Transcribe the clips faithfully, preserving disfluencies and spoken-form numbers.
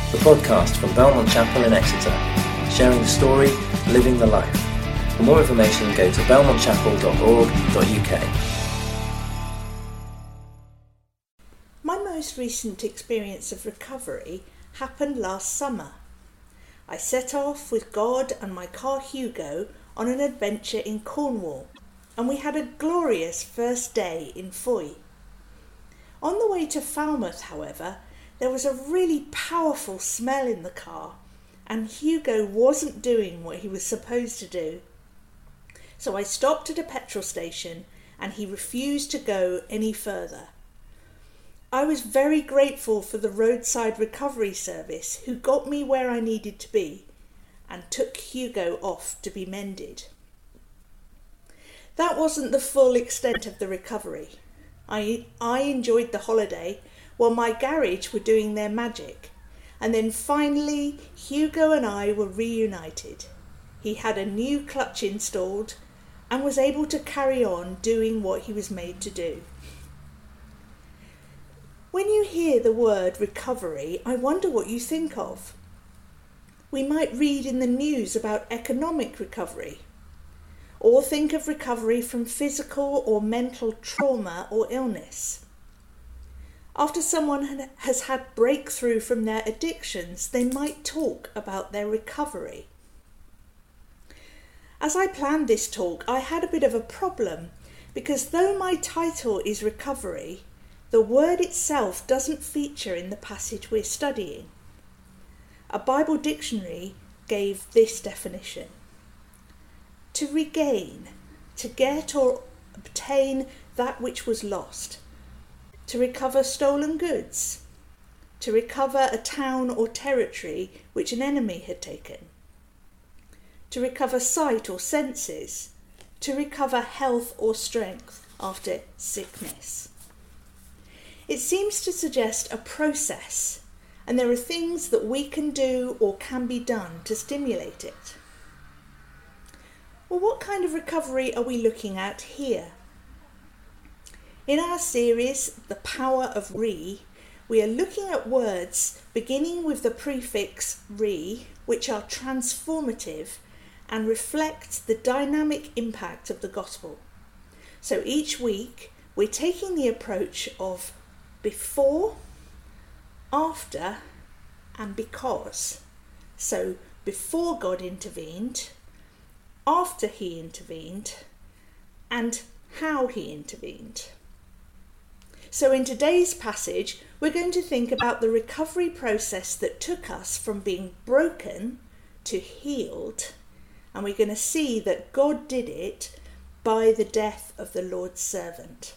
the podcast from Belmont Chapel in Exeter, sharing the story, living the life. For more information, go to belmont chapel dot org dot u k. My most recent experience of recovery happened last summer. I set off with God and my car Hugo on an adventure in Cornwall, and we had a glorious first day in Fowey. On the way to Falmouth, however, there was a really powerful smell in the car, and Hugo wasn't doing what he was supposed to do. So I stopped at a petrol station and he refused to go any further. I was very grateful for the roadside recovery service who got me where I needed to be and took Hugo off to be mended. That wasn't the full extent of the recovery. I, I enjoyed the holiday while my garage were doing their magic, and then finally Hugo and I were reunited. He had a new clutch installed and was able to carry on doing what he was made to do. When you hear the word recovery, I wonder what you think of. We might read in the news about economic recovery, or think of recovery from physical or mental trauma or illness. After someone has had breakthrough from their addictions, they might talk about their recovery. As I planned this talk, I had a bit of a problem because though my title is recovery, the word itself doesn't feature in the passage we're studying. A Bible dictionary gave this definition: to regain, to get or obtain that which was lost, to recover stolen goods, to recover a town or territory which an enemy had taken, to recover sight or senses, to recover health or strength after sickness. It seems to suggest a process, and there are things that we can do or can be done to stimulate it. Well, what kind of recovery are we looking at here? In our series, The Power of Re, we are looking at words beginning with the prefix re, which are transformative and reflect the dynamic impact of the gospel. So each week, we're taking the approach of before, after, and because. So before God intervened, after he intervened, and how he intervened. So in today's passage, we're going to think about the recovery process that took us from being broken to healed, and we're going to see that God did it by the death of the Lord's servant.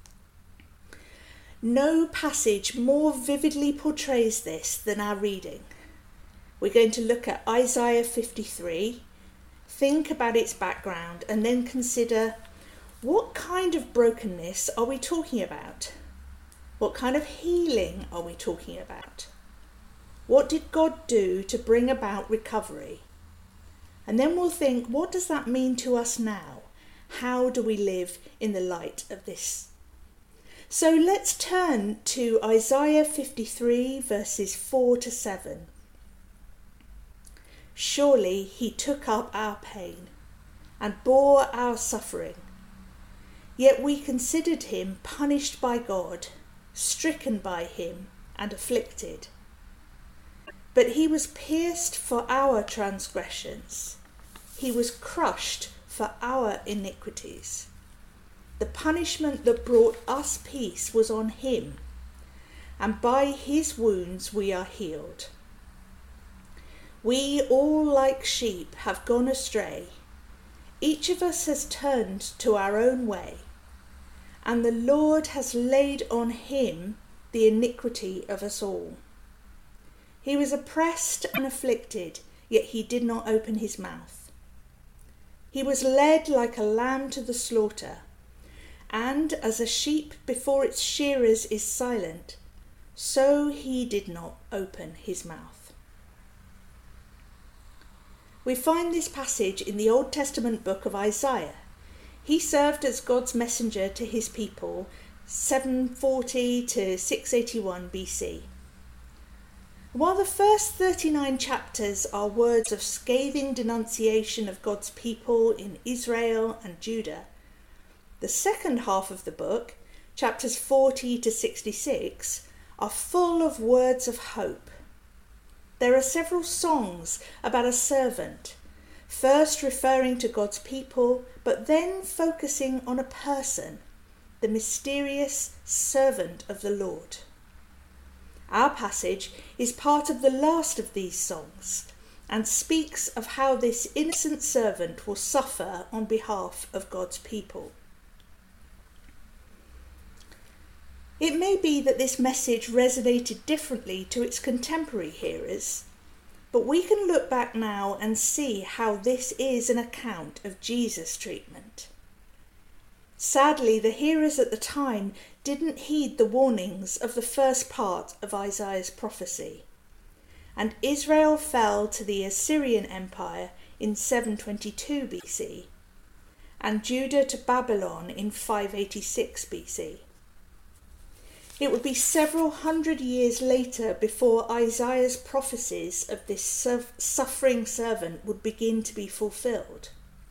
No passage more vividly portrays this than our reading. We're going to look at Isaiah fifty-three, think about its background, and then consider what kind of brokenness are we talking about? What kind of healing are we talking about? What did God do to bring about recovery? And then we'll think, what does that mean to us now? How do we live in the light of this? So let's turn to Isaiah fifty-three, verses four to seven. Surely he took up our pain and bore our suffering. Yet we considered him punished by God, stricken by him and afflicted. But he was pierced for our transgressions. He was crushed for our iniquities. The punishment that brought us peace was on him, and by his wounds we are healed. We all like sheep have gone astray. Each of us has turned to our own way, and the Lord has laid on him the iniquity of us all. He was oppressed and afflicted, yet he did not open his mouth. He was led like a lamb to the slaughter, and as a sheep before its shearers is silent, so he did not open his mouth. We find this passage in the Old Testament book of Isaiah. He served as God's messenger to his people seven forty to six eighty-one B C. While the first thirty-nine chapters are words of scathing denunciation of God's people in Israel and Judah, the second half of the book, chapters forty to sixty-six, are full of words of hope. There are several songs about a servant, first referring to God's people, but then focusing on a person, the mysterious servant of the Lord. Our passage is part of the last of these songs and speaks of how this innocent servant will suffer on behalf of God's people. It may be that this message resonated differently to its contemporary hearers, but we can look back now and see how this is an account of Jesus' treatment. Sadly, the hearers at the time didn't heed the warnings of the first part of Isaiah's prophecy, and Israel fell to the Assyrian Empire in seven twenty-two B C, and Judah to Babylon in five eighty-six B C. It would be several hundred years later before Isaiah's prophecies of this suffering servant would begin to be fulfilled.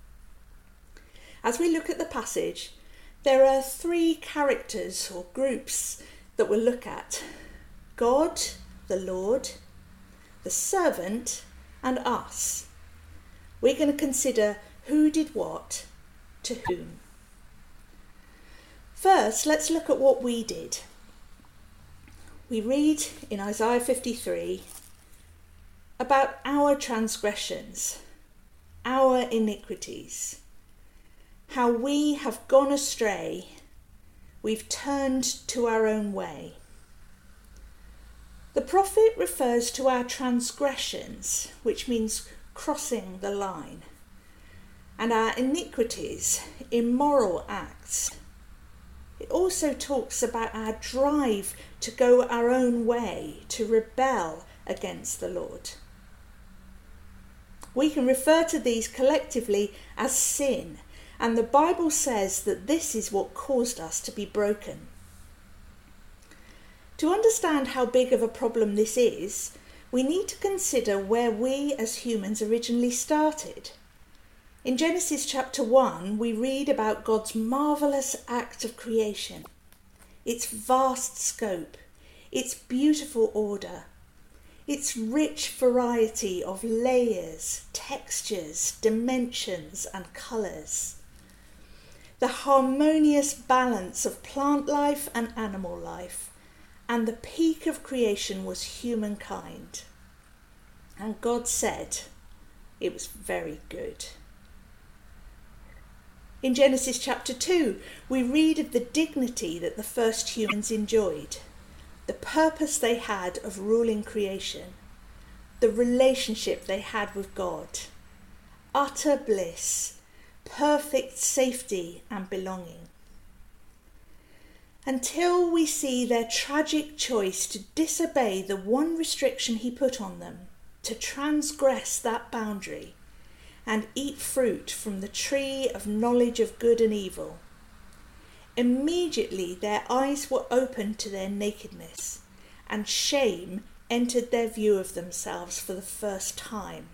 As we look at the passage, there are three characters or groups that we'll look at: God, the Lord, the servant, and us. We're going to consider who did what to whom. First, let's look at what we did. We read in Isaiah fifty-three about our transgressions, our iniquities, how we have gone astray, we've turned to our own way. The prophet refers to our transgressions, which means crossing the line, and our iniquities, immoral acts. It also talks about our drive to go our own way, to rebel against the Lord. We can refer to these collectively as sin, and the Bible says that this is what caused us to be broken. To understand how big of a problem this is, we need to consider where we as humans originally started. In Genesis chapter one, we read about God's marvellous act of creation, its vast scope, its beautiful order, its rich variety of layers, textures, dimensions, and colours, the harmonious balance of plant life and animal life, and the peak of creation was humankind. And God said, it was very good. In Genesis chapter two, we read of the dignity that the first humans enjoyed, the purpose they had of ruling creation, the relationship they had with God, utter bliss, perfect safety and belonging. Until we see their tragic choice to disobey the one restriction he put on them, to transgress that boundary, and eat fruit from the tree of knowledge of good and evil. Immediately their eyes were opened to their nakedness, and shame entered their view of themselves for the first time.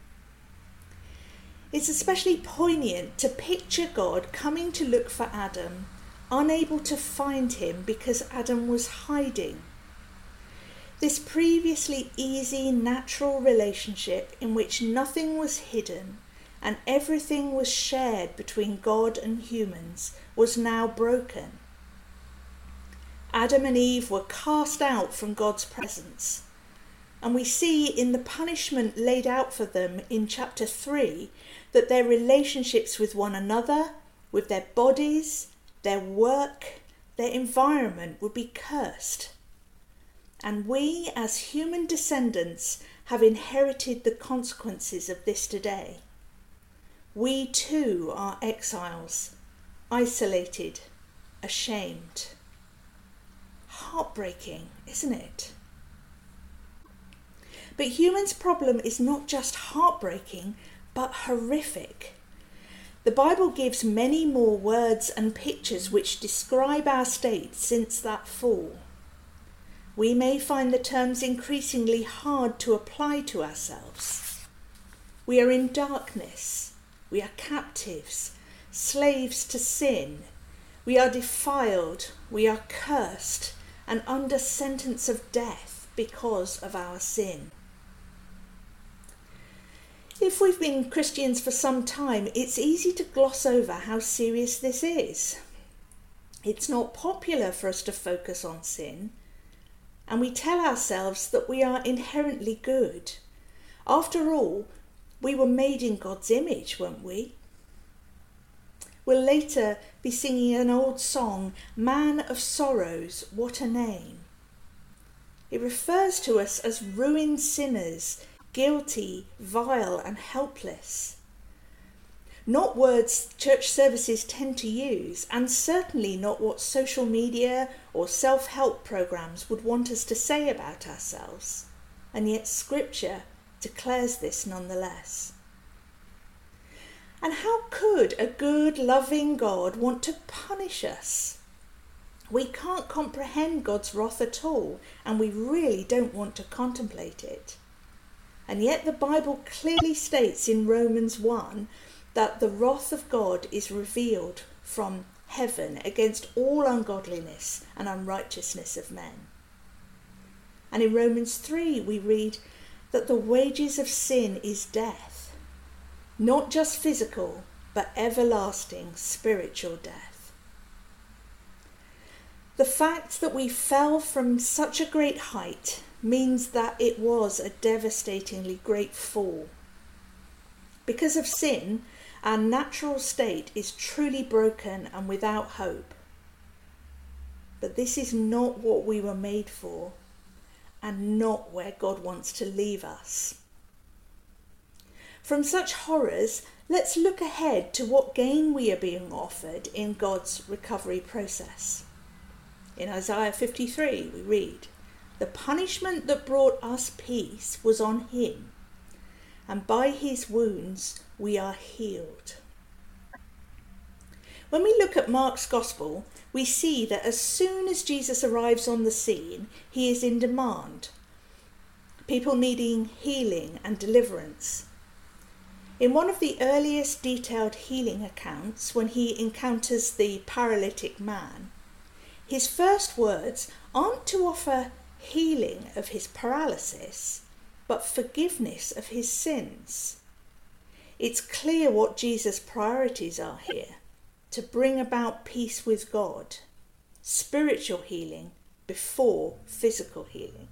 It's especially poignant to picture God coming to look for Adam, unable to find him because Adam was hiding. This previously easy, natural relationship in which nothing was hidden and everything was shared between God and humans was now broken. Adam and Eve were cast out from God's presence, and we see in the punishment laid out for them in chapter three that their relationships with one another, with their bodies, their work, their environment would be cursed. And we as human descendants have inherited the consequences of this today. We too are exiles, isolated, ashamed. Heartbreaking, isn't it? But humans' problem is not just heartbreaking, but horrific. The Bible gives many more words and pictures which describe our state since that fall. we may find the terms increasingly hard to apply to ourselves. We are in darkness. We are captives, slaves to sin. We are defiled. We are cursed and under sentence of death because of our sin. If we've been Christians for some time, it's easy to gloss over how serious this is. It's not popular for us to focus on sin, and we tell ourselves that we are inherently good. After all, we were made in God's image, weren't we? We'll later be singing an old song, Man of Sorrows, What a Name. It refers to us as ruined sinners, guilty, vile and helpless. Not words church services tend to use, and certainly not what social media or self-help programs would want us to say about ourselves. And yet Scripture declares this nonetheless. And how could a good, loving God want to punish us? We can't comprehend God's wrath at all, and we really don't want to contemplate it. And yet the Bible clearly states in Romans one that the wrath of God is revealed from heaven against all ungodliness and unrighteousness of men. And in Romans three we read that the wages of sin is death, not just physical, but everlasting spiritual death. The fact that we fell from such a great height means that it was a devastatingly great fall. Because of sin, our natural state is truly broken and without hope. But this is not what we were made for, and not where God wants to leave us. From such horrors, let's look ahead to what gain we are being offered in God's recovery process. In Isaiah fifty-three, we read, "The punishment that brought us peace was on him, and by his wounds we are healed." When we look at Mark's Gospel, we see that as soon as Jesus arrives on the scene, he is in demand. People needing healing and deliverance. In one of the earliest detailed healing accounts, when he encounters the paralytic man, his first words aren't to offer healing of his paralysis, but forgiveness of his sins. It's clear what Jesus' priorities are here: to bring about peace with God, spiritual healing before physical healing.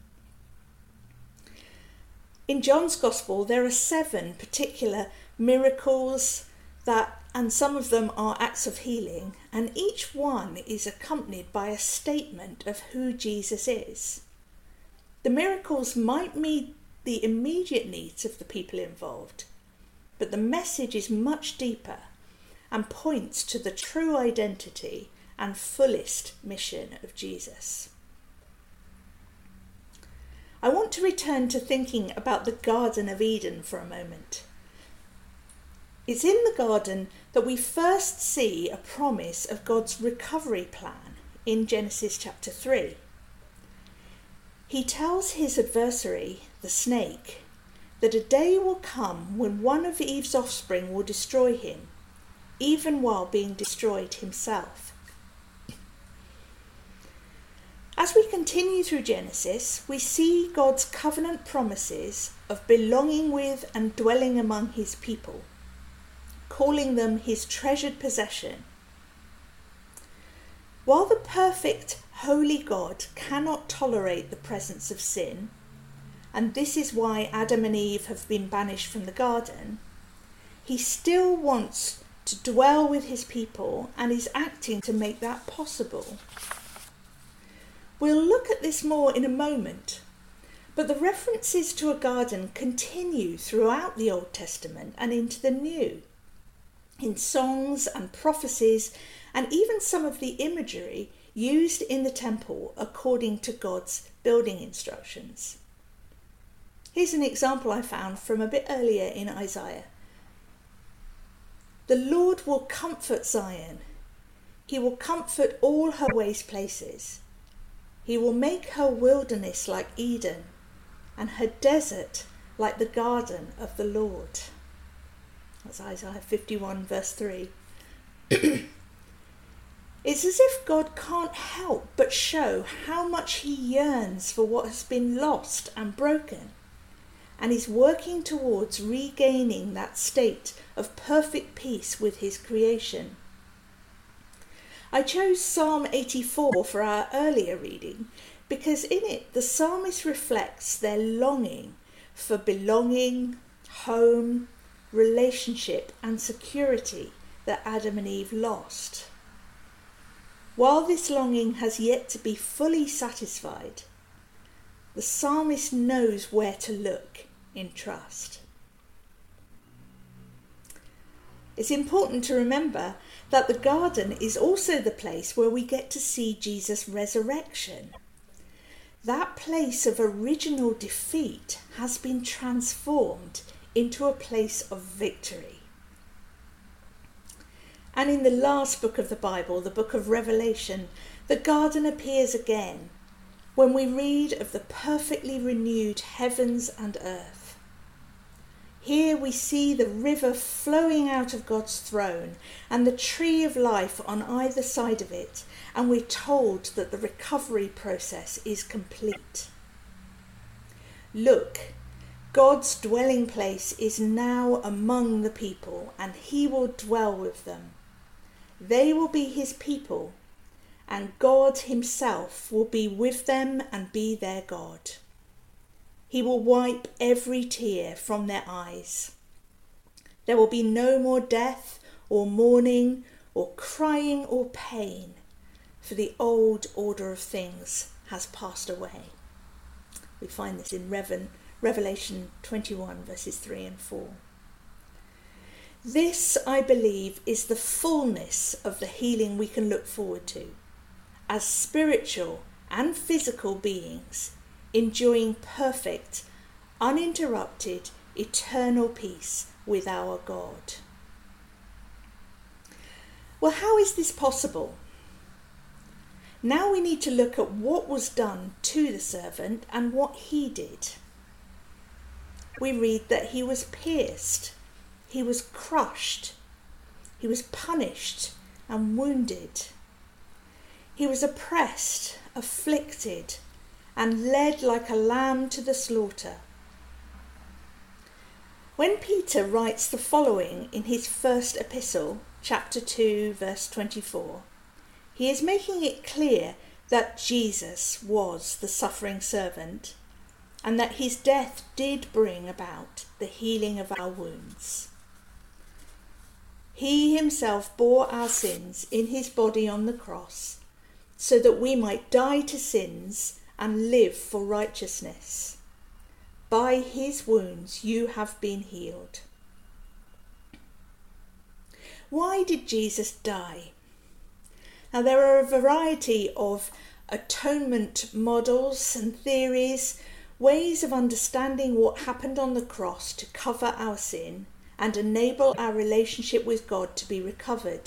In John's Gospel, there are seven particular miracles that, and some of them are acts of healing, and each one is accompanied by a statement of who Jesus is. The miracles might meet the immediate needs of the people involved, but the message is much deeper and points to the true identity and fullest mission of Jesus. I want to return to thinking about the Garden of Eden for a moment. It's in the garden that we first see a promise of God's recovery plan in Genesis chapter three. He tells his adversary, the snake, that a day will come when one of Eve's offspring will destroy him, even while being destroyed himself. As we continue through Genesis, we see God's covenant promises of belonging with and dwelling among his people, calling them his treasured possession. While the perfect, holy God cannot tolerate the presence of sin, and this is why Adam and Eve have been banished from the garden, he still wants to dwell with his people and is acting to make that possible. We'll look at this more in a moment, but the references to a garden continue throughout the Old Testament and into the New, in songs and prophecies, and even some of the imagery used in the temple according to God's building instructions. Here's an example I found from a bit earlier in Isaiah. "The Lord will comfort Zion. He will comfort all her waste places. He will make her wilderness like Eden, and her desert like the garden of the Lord. That's Isaiah fifty-one verse three. It's as if God can't help but show how much he yearns for what has been lost and broken, and is working towards regaining that state of perfect peace with his creation. I chose Psalm eighty-four for our earlier reading because in it the psalmist reflects their longing for belonging, home, relationship and security that Adam and Eve lost. While this longing has yet to be fully satisfied, the psalmist knows where to look in trust. It's important to remember that the garden is also the place where we get to see Jesus' resurrection. That place of original defeat has been transformed into a place of victory. And in the last book of the Bible, the book of Revelation, the garden appears again when we read of the perfectly renewed heavens and earth. Here we see the river flowing out of God's throne and the tree of life on either side of it, and we're told that the recovery process is complete. Look, God's dwelling place is now among the people, and he will dwell with them. They will be his people, and God himself will be with them and be their God. He will wipe every tear from their eyes. There will be no more death or mourning or crying or pain, for the old order of things has passed away. We find this in Revelation twenty-one verses three and four. This, I believe, is the fullness of the healing we can look forward to, as spiritual and physical beings, enjoying perfect, uninterrupted, eternal peace with our God. Well, how is this possible? Now we need to look at what was done to the servant and what he did. We read that he was pierced. He was crushed, he was punished and wounded. He was oppressed, afflicted, and led like a lamb to the slaughter. When Peter writes the following in his first epistle, chapter two, verse twenty-four, he is making it clear that Jesus was the suffering servant and that his death did bring about the healing of our wounds. He himself bore our sins in his body on the cross, so that we might die to sins and live for righteousness. By his wounds you have been healed. Why did Jesus die? Now there are a variety of atonement models and theories, ways of understanding what happened on the cross to cover our sin and enable our relationship with God to be recovered.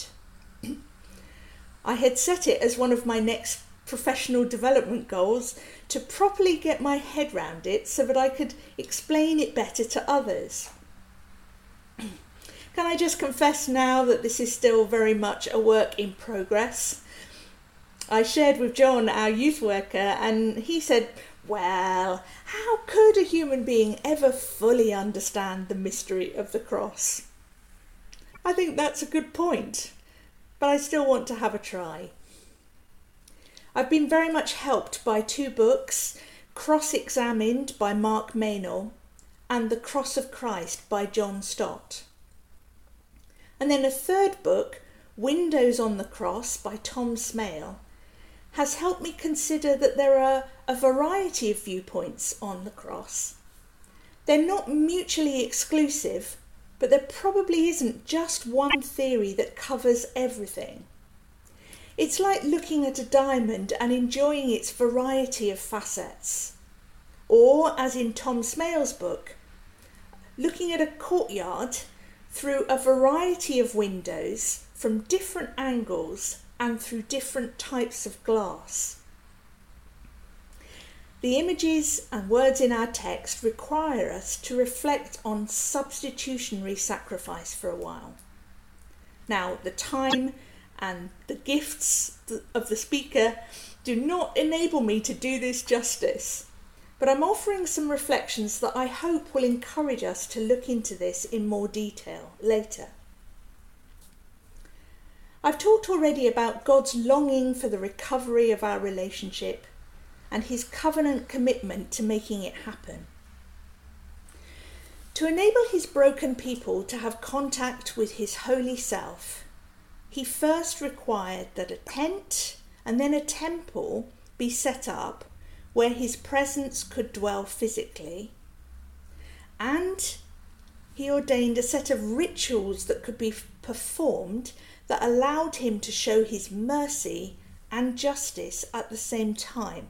I had set it as one of my next professional development goals to properly get my head round it so that I could explain it better to others. Can I just confess now that this is still very much a work in progress? I shared with John, our youth worker, and he said, well, how could a human being ever fully understand the mystery of the cross? I think that's a good point, but I still want to have a try. I've been very much helped by two books, Cross-Examined by Mark Meynell and The Cross of Christ by John Stott. And then a third book, Windows on the Cross by Tom Smale, has helped me consider that there are a variety of viewpoints on the cross. They're not mutually exclusive, but there probably isn't just one theory that covers everything. It's like looking at a diamond and enjoying its variety of facets. Or, as in Tom Smale's book, looking at a courtyard through a variety of windows from different angles and through different types of glass. The images and words in our text require us to reflect on substitutionary sacrifice for a while. Now, the time and the gifts of the speaker do not enable me to do this justice, but I'm offering some reflections that I hope will encourage us to look into this in more detail later. I've talked already about God's longing for the recovery of our relationship and his covenant commitment to making it happen. To enable his broken people to have contact with his holy self, he first required that a tent and then a temple be set up where his presence could dwell physically, and he ordained a set of rituals that could be performed that allowed him to show his mercy and justice at the same time.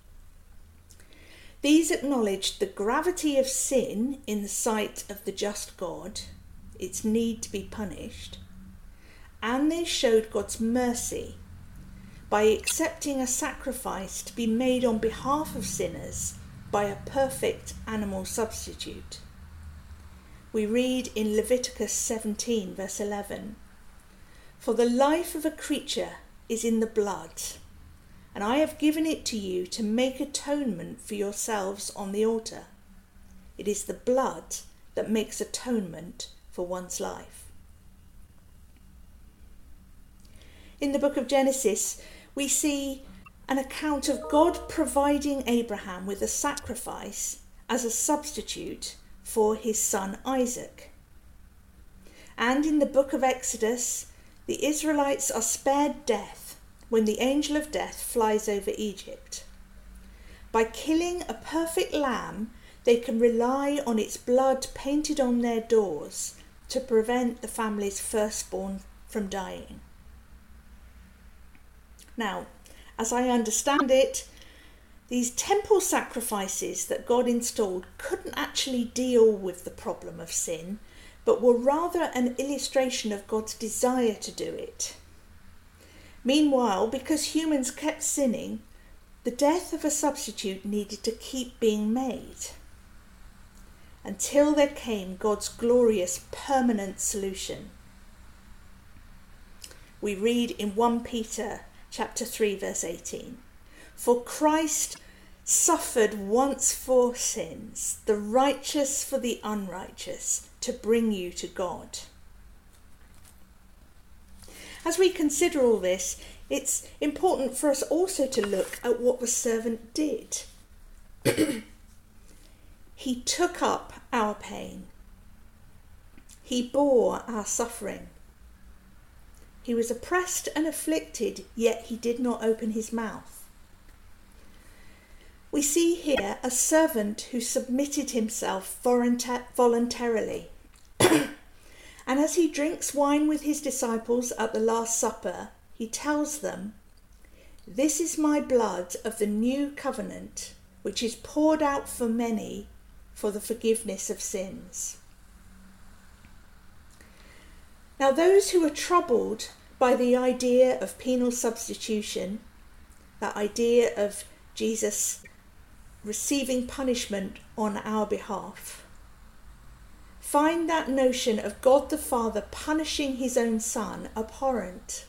These acknowledged the gravity of sin in the sight of the just God, its need to be punished, and they showed God's mercy by accepting a sacrifice to be made on behalf of sinners by a perfect animal substitute. We read in Leviticus seventeen, verse eleven, "For the life of a creature is in the blood, and I have given it to you to make atonement for yourselves on the altar. It is the blood that makes atonement for one's life." In the book of Genesis, we see an account of God providing Abraham with a sacrifice as a substitute for his son Isaac. And in the book of Exodus, the Israelites are spared death when the angel of death flies over Egypt. By killing a perfect lamb, they can rely on its blood painted on their doors to prevent the family's firstborn from dying. Now, as I understand it, these temple sacrifices that God installed couldn't actually deal with the problem of sin, but were rather an illustration of God's desire to do it. Meanwhile, because humans kept sinning, the death of a substitute needed to keep being made until there came God's glorious permanent solution. We read in First Peter chapter three, verse eighteen, "For Christ suffered once for sins, the righteous for the unrighteous, to bring you to God." As we consider all this, it's important for us also to look at what the servant did. He took up our pain. He bore our suffering. He was oppressed and afflicted, yet he did not open his mouth. We see here a servant who submitted himself voluntarily. And as he drinks wine with his disciples at the Last Supper, he tells them, "This is my blood of the new covenant, which is poured out for many for the forgiveness of sins." Now, those who are troubled by the idea of penal substitution, that idea of Jesus receiving punishment on our behalf, find that notion of God the Father punishing his own Son abhorrent.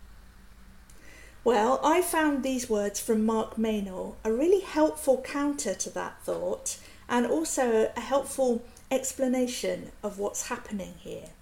Well, I found these words from Mark Meynell a really helpful counter to that thought, and also a helpful explanation of what's happening here.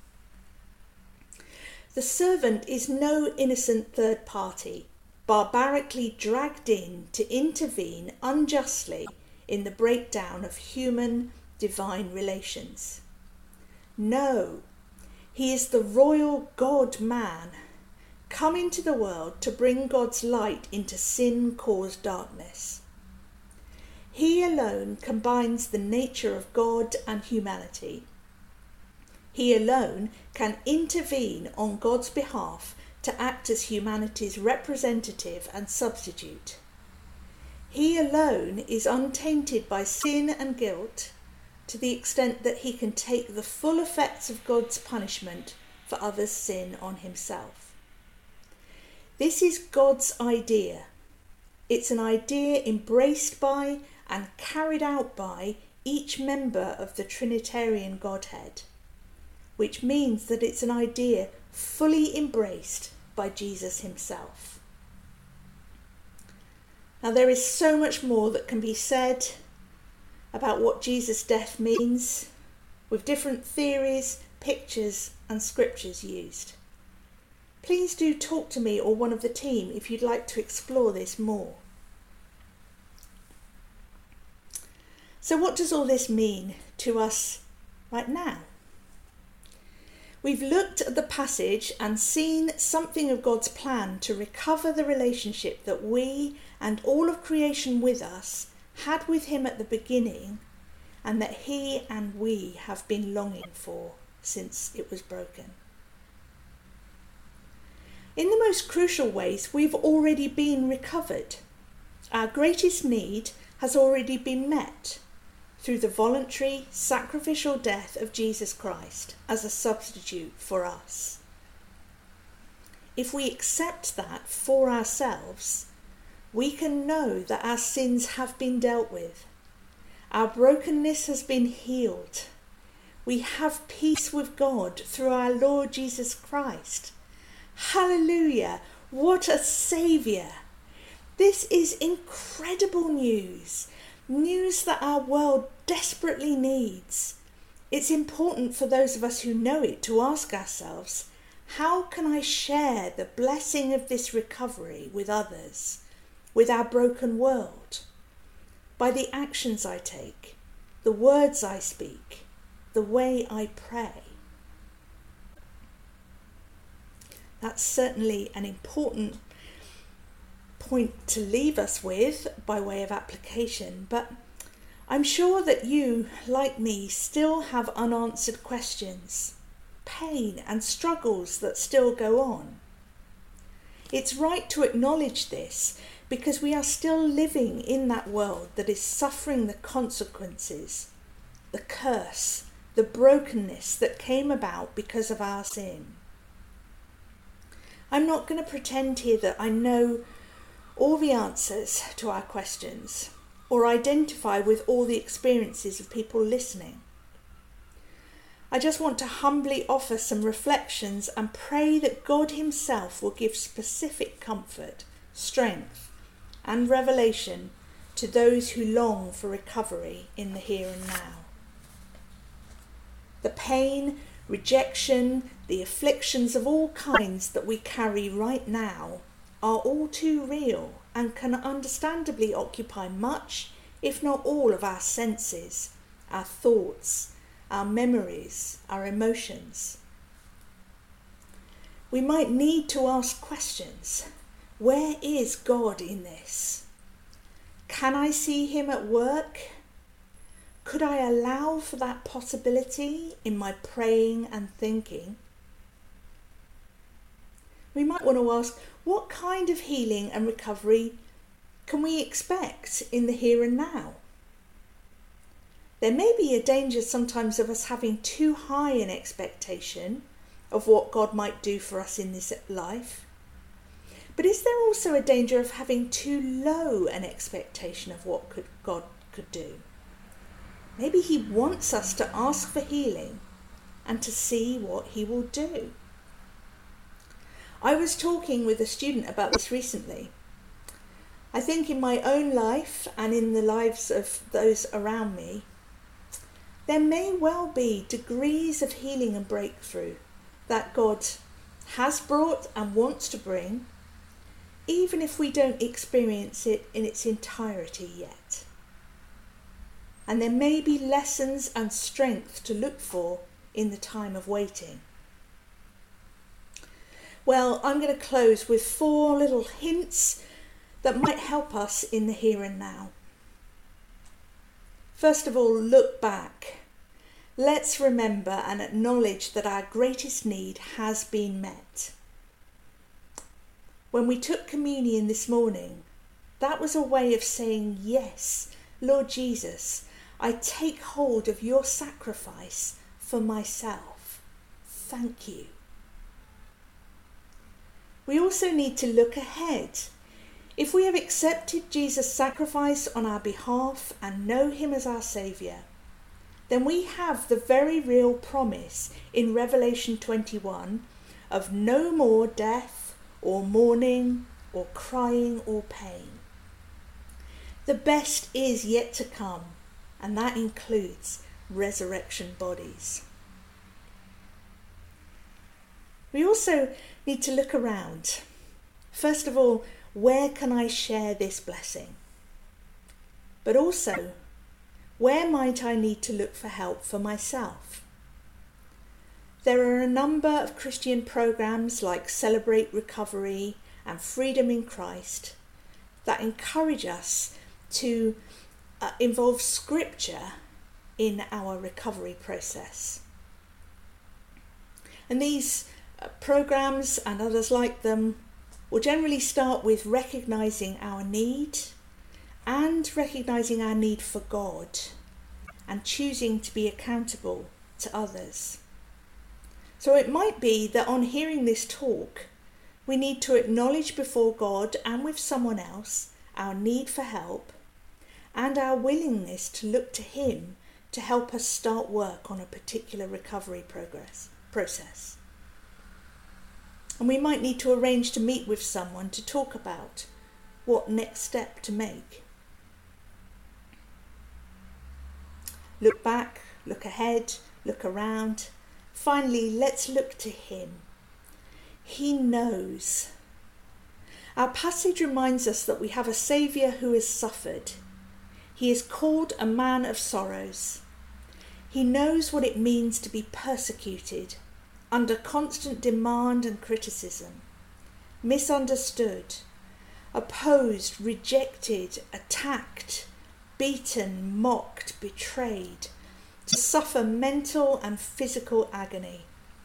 The servant is no innocent third party, barbarically dragged in to intervene unjustly in the breakdown of human-divine relations. No, he is the royal God-man, come into the world to bring God's light into sin-caused darkness. He alone combines the nature of God and humanity. He alone can intervene on God's behalf to act as humanity's representative and substitute. He alone is untainted by sin and guilt to the extent that he can take the full effects of God's punishment for others' sin on himself. This is God's idea, It's an idea embraced by and carried out by each member of the Trinitarian Godhead, which means that it's an idea fully embraced by Jesus himself. Now, there is so much more that can be said about what Jesus' death means, with different theories, pictures and scriptures used. Please do talk to me or one of the team if you'd like to explore this more. So what does all this mean to us right now? We've looked at the passage and seen something of God's plan to recover the relationship that we and all of creation with us had with him at the beginning, and that he and we have been longing for since it was broken. In the most crucial ways, we've already been recovered. Our greatest need has already been met through the voluntary, sacrificial death of Jesus Christ as a substitute for us. If we accept that for ourselves, we can know that our sins have been dealt with. Our brokenness has been healed. We have peace with God through our Lord Jesus Christ. Hallelujah! What a saviour! This is incredible news. News that our world desperately needs. It's important for those of us who know it to ask ourselves, how can I share the blessing of this recovery with others, with our broken world? By the actions I take, the words I speak, the way I pray. That's certainly an important point to leave us with by way of application, but I'm sure that you, like me, still have unanswered questions, pain and struggles that still go on. It's right to acknowledge this because we are still living in that world that is suffering the consequences, the curse, the brokenness that came about because of our sin. I'm not going to pretend here that I know all the answers to our questions or identify with all the experiences of people listening. I just want to humbly offer some reflections and pray that God himself will give specific comfort, strength and revelation to those who long for recovery in the here and now. The pain, rejection, the afflictions of all kinds that we carry right now are all too real and can understandably occupy much, if not all, of our senses, our thoughts, our memories, our emotions. We might need to ask questions. Where is God in this? Can I see him at work? Could I allow for that possibility in my praying and thinking? We might want to ask, what kind of healing and recovery can we expect in the here and now? There may be a danger sometimes of us having too high an expectation of what God might do for us in this life. But is there also a danger of having too low an expectation of what could, God could do? Maybe he wants us to ask for healing and to see what he will do. I was talking with a student about this recently. I think in my own life and in the lives of those around me, there may well be degrees of healing and breakthrough that God has brought and wants to bring, even if we don't experience it in its entirety yet. And there may be lessons and strength to look for in the time of waiting. Well, I'm going to close with four little hints that might help us in the here and now. First of all, look back. Let's remember and acknowledge that our greatest need has been met. When we took communion this morning, that was a way of saying, yes, Lord Jesus, I take hold of your sacrifice for myself. Thank you. We also need to look ahead. If we have accepted Jesus' sacrifice on our behalf and know him as our Saviour, then we have the very real promise in Revelation twenty-one of no more death or mourning or crying or pain. The best is yet to come, and that includes resurrection bodies. We also need to look around. First of all, where can I share this blessing? But also, where might I need to look for help for myself? There are a number of Christian programs like Celebrate Recovery and Freedom in Christ that encourage us to uh, involve scripture in our recovery process. And these uh, programs and others like them will generally start with recognising our need and recognising our need for God and choosing to be accountable to others. So it might be that on hearing this talk, we need to acknowledge before God and with someone else our need for help and our willingness to look to him to help us start work on a particular recovery progress, process. And we might need to arrange to meet with someone to talk about what next step to make. Look back, look ahead, look around. Finally, let's look to him. He knows. Our passage reminds us that we have a Saviour who has suffered. He is called a man of sorrows. He knows what it means to be persecuted, under constant demand and criticism, misunderstood, opposed, rejected, attacked, beaten, mocked, betrayed, to suffer mental and physical agony.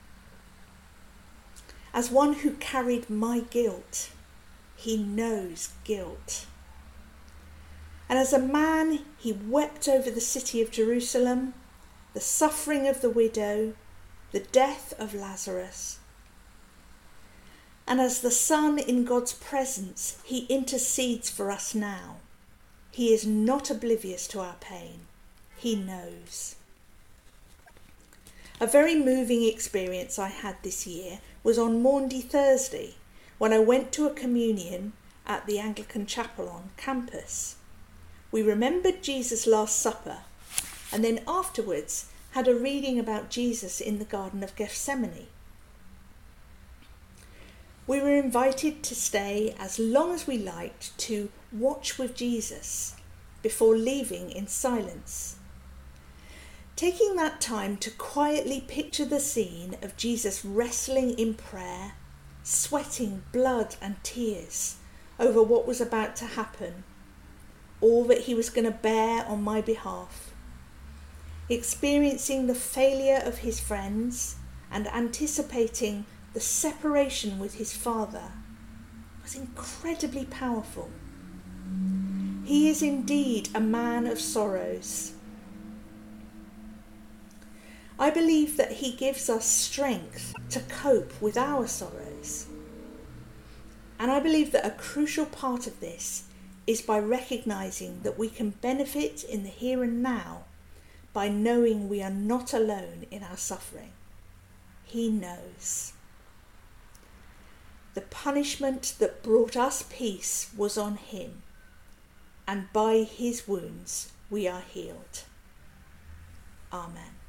As one who carried my guilt, he knows guilt. And as a man, he wept over the city of Jerusalem, the suffering of the widow, the death of Lazarus. And as the Son in God's presence, he intercedes for us now. He is not oblivious to our pain. He knows. A very moving experience I had this year was on Maundy Thursday, when I went to a communion at the Anglican Chapel on campus. We remembered Jesus' Last Supper, and then afterwards had a reading about Jesus in the Garden of Gethsemane. We were invited to stay as long as we liked to watch with Jesus before leaving in silence. Taking that time to quietly picture the scene of Jesus wrestling in prayer, sweating blood and tears over what was about to happen, all that he was going to bear on my behalf, experiencing the failure of his friends and anticipating the separation with his Father, was incredibly powerful. He is indeed a man of sorrows. I believe that he gives us strength to cope with our sorrows. And I believe that a crucial part of this is by recognising that we can benefit in the here and now by knowing we are not alone in our suffering. He knows. The punishment that brought us peace was on him, and by his wounds we are healed. Amen.